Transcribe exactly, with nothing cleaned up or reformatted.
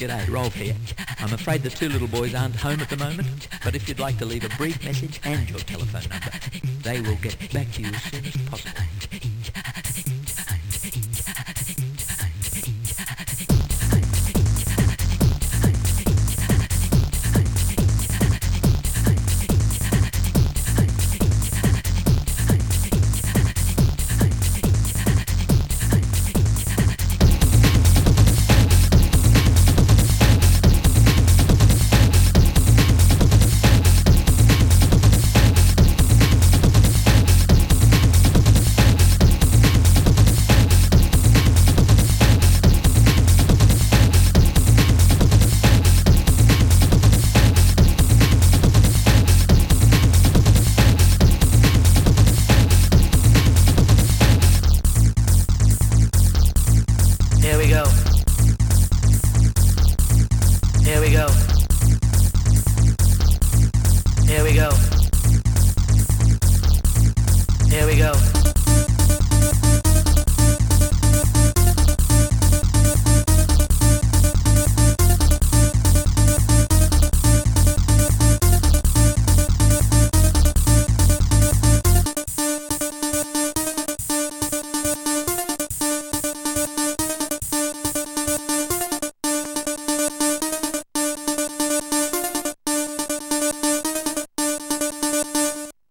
G'day, Rolf here. I'm afraid the two little boys aren't home at the moment, but if you'd like to leave a brief message and your telephone number, they will get back to you as soon as possible.